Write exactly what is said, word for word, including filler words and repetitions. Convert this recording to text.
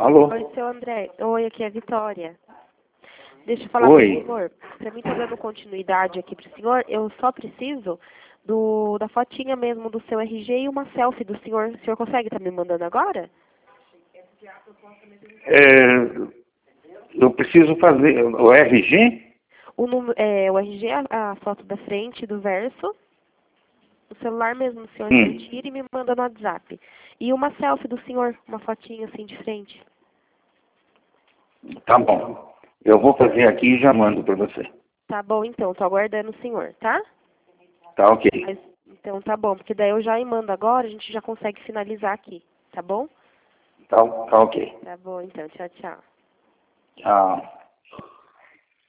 Alô? Oi, seu André. Oi, aqui é a Vitória. Deixa eu falar Oi. com o senhor. Para mim, tá dando continuidade aqui para o senhor, eu só preciso do, da fotinha mesmo do seu R G e uma selfie do senhor. O senhor consegue estar me mandando agora? É, eu preciso fazer o R G? O, num- é, o R G, a, a foto da frente, do verso. O celular mesmo, o senhor, Hum, você tira e me manda no WhatsApp. E uma selfie do senhor, uma fotinha assim de frente. tá bom. Eu vou fazer aqui e já mando para você. Tá bom, então. Tô aguardando o senhor, tá? Tá ok. Mas, então tá bom, porque daí eu já emando agora, a gente já consegue finalizar aqui, tá bom? Tá, tá ok. Tá bom, então. Tchau, tchau. Tchau.